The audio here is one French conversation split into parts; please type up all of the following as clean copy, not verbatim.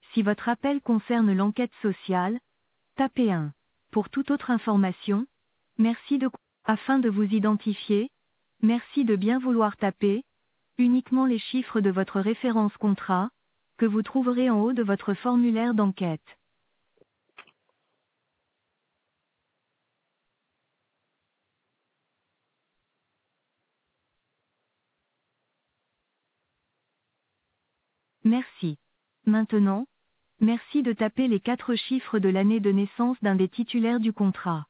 Si votre appel concerne l'enquête sociale, tapez 1. Pour toute autre information, merci de... Afin de vous identifier, merci de bien vouloir taper uniquement les chiffres de votre référence contrat, que vous trouverez en haut de votre formulaire d'enquête. Merci. Maintenant, merci de taper les 4 chiffres de l'année de naissance d'un des titulaires du contrat.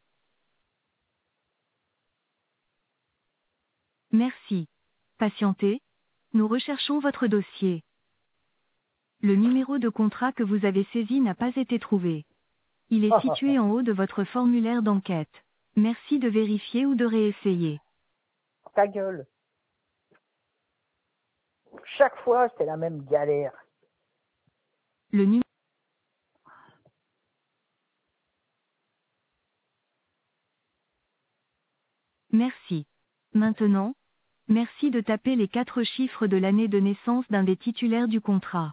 Merci. Patientez, nous recherchons votre dossier. Le numéro de contrat que vous avez saisi n'a pas été trouvé. Il est situé en haut de votre formulaire d'enquête. Merci de vérifier ou de réessayer. Ta gueule. Chaque fois, c'est la même galère. Le numéro... Merci. Maintenant, merci de taper les 4 chiffres de l'année de naissance d'un des titulaires du contrat.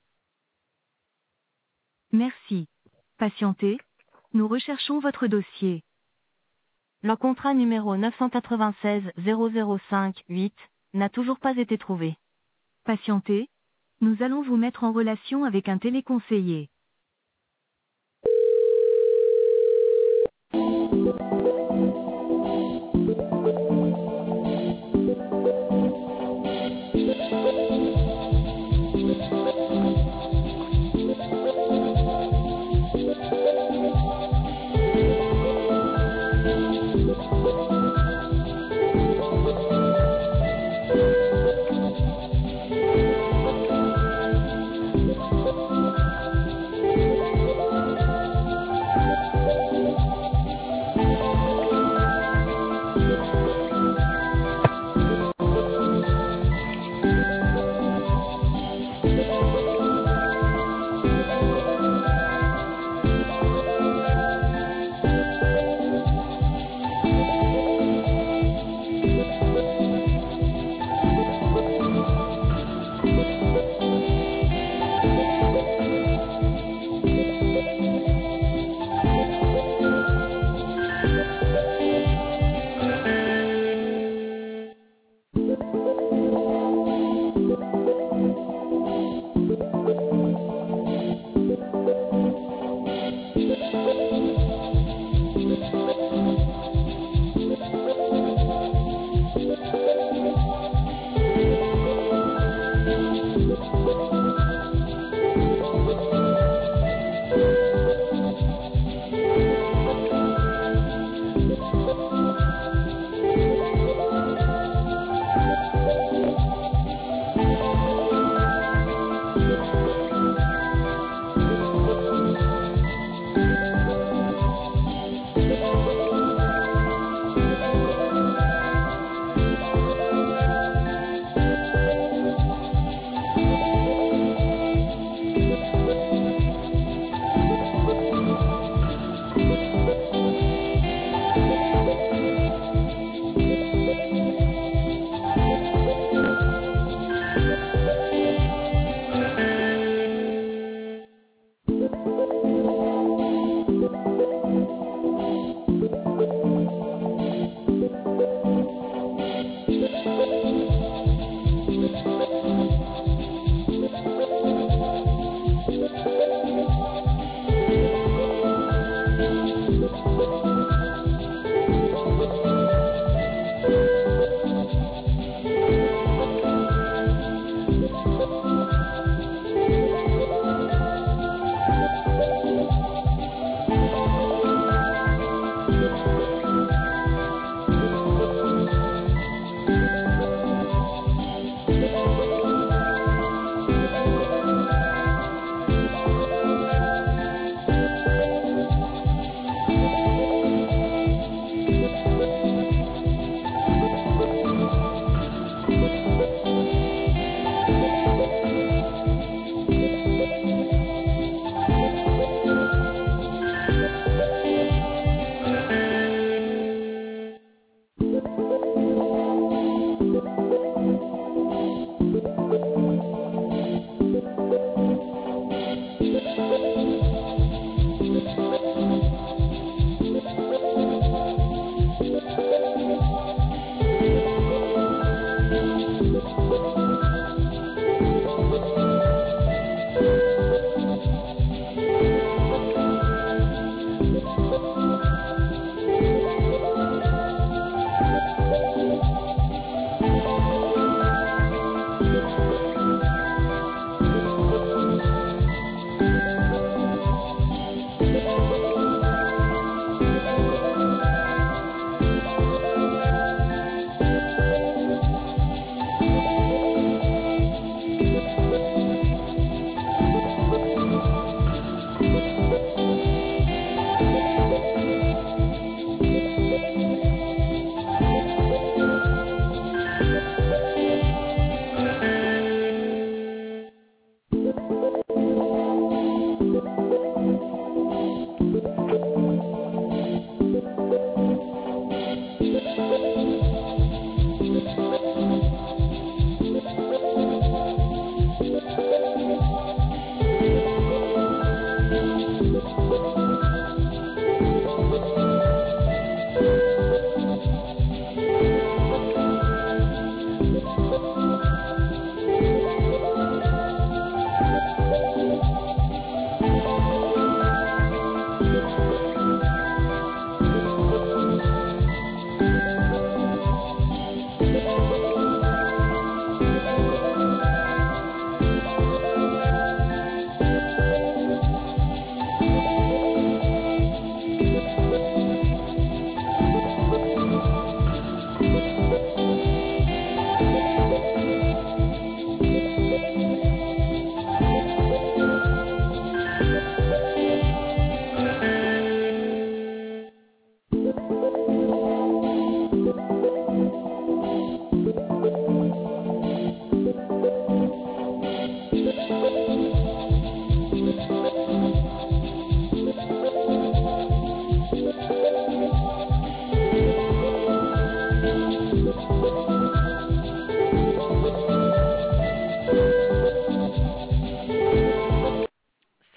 Merci. Patientez, nous recherchons votre dossier. Le contrat numéro 996 005 8 n'a toujours pas été trouvé. Patientez, nous allons vous mettre en relation avec un téléconseiller.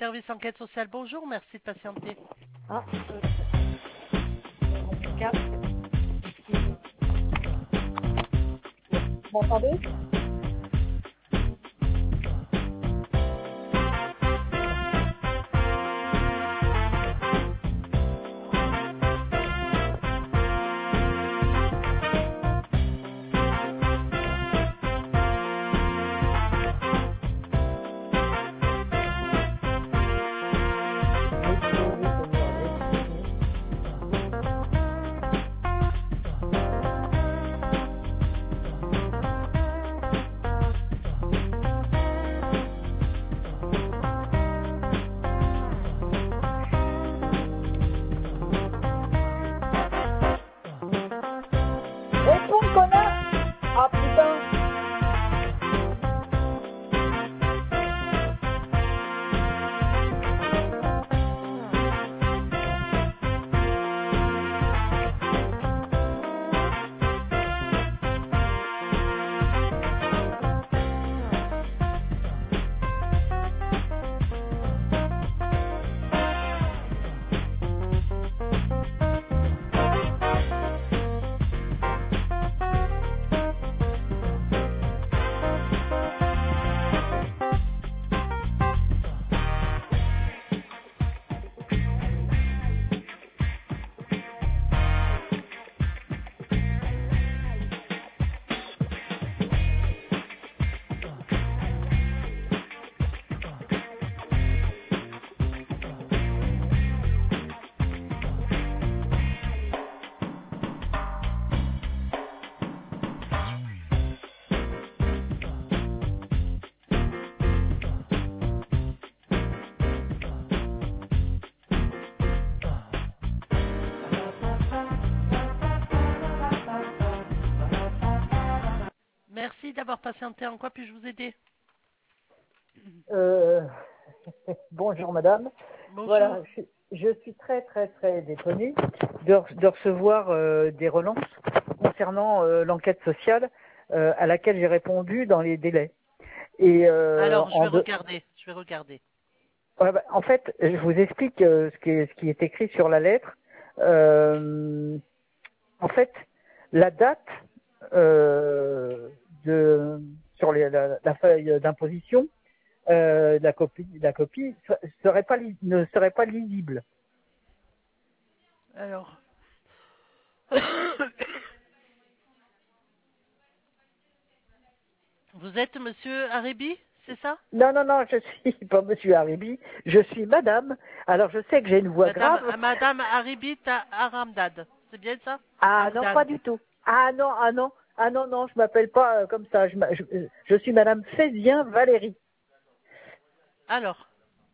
Service enquête sociale, bonjour, merci de patienter. Ah, mon casque. Vous m'entendez? Réponds, connard! Ah putain! Merci d'avoir patienté, en quoi puis-je vous aider? Bonjour madame. Bonjour. Voilà, je suis très très très étonnée de recevoir des relances concernant l'enquête sociale à laquelle j'ai répondu dans les délais. Et Alors, je vais regarder. Ouais, bah, en fait, je vous explique ce qui est écrit sur la lettre. En fait, la date sur la feuille d'imposition, la copie ne serait pas lisible. Alors. Vous êtes monsieur Haribi, c'est ça? Non, je suis pas monsieur Haribi, je suis madame. Alors je sais que j'ai une voix grave. Madame Haribi Aramdad, c'est bien ça? Ah Amdad. non, pas du tout. Ah non, je m'appelle pas comme ça. Je suis madame Fézien Valérie. Alors,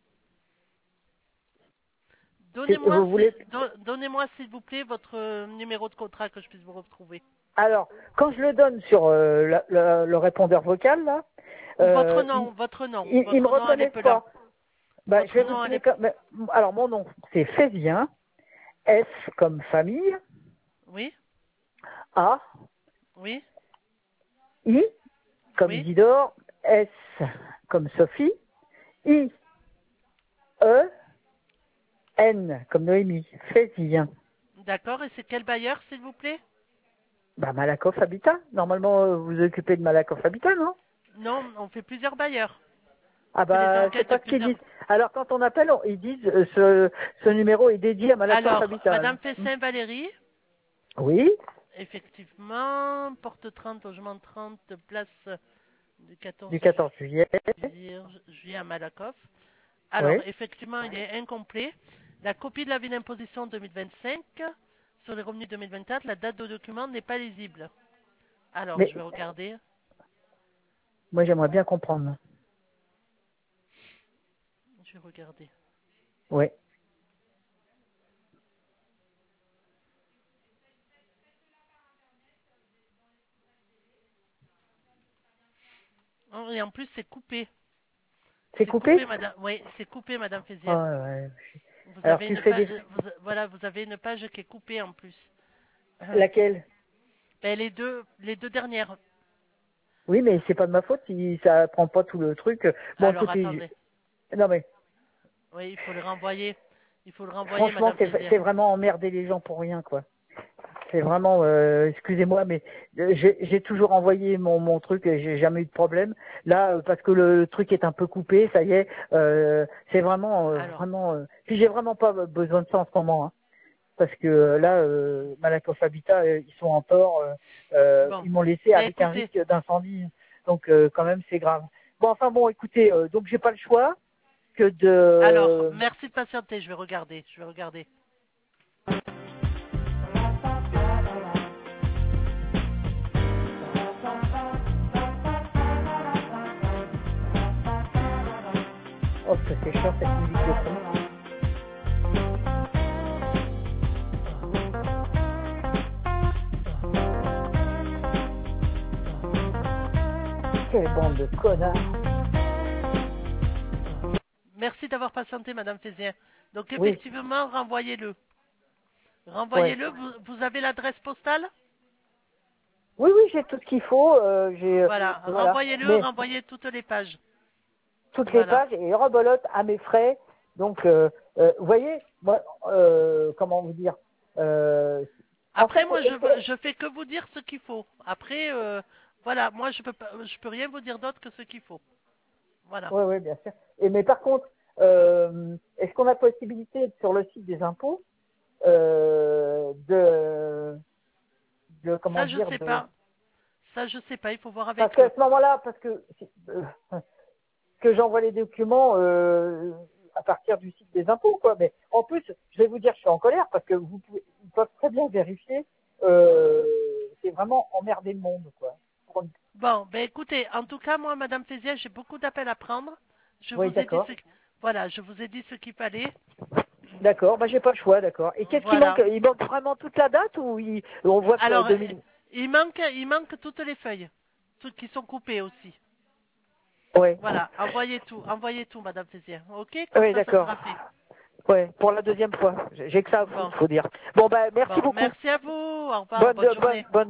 Vous voulez... donnez-moi s'il vous plaît votre numéro de contrat que je puisse vous retrouver. Alors, quand je le donne sur le répondeur vocal, là... votre nom. Ils me reconnaissent pas. Bah, je vais vous donner alors, mon nom, c'est Fézien. F comme famille. Oui. A. Oui. I comme Isidore. S comme Sophie. I. E. N comme Noémie. Fézien. D'accord, et c'est quel bailleur, s'il vous plaît? Bah, Malakoff Habitat. Normalement, vous vous occupez de Malakoff Habitat, non? Non, on fait plusieurs bailleurs. Ah bah, c'est pas ce qu'ils disent. Alors, quand on appelle, ils disent ce numéro est dédié à Malakoff Habitat. Madame Fessin Valérie. Oui. Effectivement, porte 30, logement 30, place du 14 juillet. Juillet à Malakoff. Alors, Oui. effectivement, il est incomplet. La copie de l'avis d'imposition 2025 sur les revenus 2024, la date de document n'est pas lisible. Alors, je vais regarder. Moi, j'aimerais bien comprendre. Je vais regarder. Oui. Oh, et en plus, c'est coupé. C'est coupé, madame. Oui, c'est coupé, madame Fézière. Oh, ouais. Vous avez une page qui est coupée en plus. Laquelle? Les deux dernières. Oui, mais c'est pas de ma faute si ça prend pas tout le truc. Bon, alors, attendez. Non, mais Oui, il faut le renvoyer. Il faut le renvoyer, Franchement, Madame Fézière. c'est vraiment emmerder les gens pour rien, quoi. C'est vraiment, excusez-moi, mais j'ai toujours envoyé mon truc et j'ai jamais eu de problème. Là, parce que le truc est un peu coupé, ça y est, c'est vraiment, Alors, puis j'ai vraiment pas besoin de ça en ce moment, hein, parce que là, Malakoff Habitat, ils sont en tort, bon. ils m'ont laissé Ben, avec un écoutez, risque d'incendie, donc quand même c'est grave. Bon, enfin bon, écoutez, donc j'ai pas le choix que alors, de. merci de patienter, je vais regarder. Oh, que c'est chiant cette musique de fond. Quelle bande de connards. Merci d'avoir patienté, Madame Fézière. Donc, Oui, effectivement, renvoyez-le. ouais. Vous avez l'adresse postale? Oui, oui, j'ai tout ce qu'il faut. Voilà, Voilà. Mais renvoyez toutes les pages. toutes les Voilà. pages et rebelote à mes frais. Donc, vous voyez, moi, comment vous dire en Après, fait, moi, je fais que vous dire ce qu'il faut. Après, voilà, moi, je peux rien vous dire d'autre que ce qu'il faut. Voilà. oui, oui, bien sûr. Mais par contre, est-ce qu'on a possibilité sur le site des impôts comment Ça, je dire sais de pas. Ça, je sais pas. Il faut voir parce avec qu'à eux. ce moment-là, parce que j'envoie les documents à partir du site des impôts, quoi. Mais en plus, je vais vous dire, je suis en colère parce que ils peuvent très bien vérifier. C'est vraiment emmerder le monde, quoi. Bon, ben écoutez, en tout cas, moi, Madame Fézière, j'ai beaucoup d'appels à prendre. Je Oui, vous ai dit d'accord. voilà, je vous ai dit ce qu'il fallait. D'accord, bah j'ai pas le choix, d'accord. Et qu'est-ce qui manque? Voilà. Il manque vraiment toute la date ou on voit que Alors, 2000. il manque toutes les feuilles, toutes qui sont coupées aussi. Ouais. Voilà, envoyez tout, Madame Fézière. Ok, comme Oui, ça d'accord. sera fait. Ouais, pour la deuxième fois. J'ai que ça à Bon, foutre, faut dire. Bon, bah merci beaucoup. merci à vous. Au revoir, bonne journée. Bonne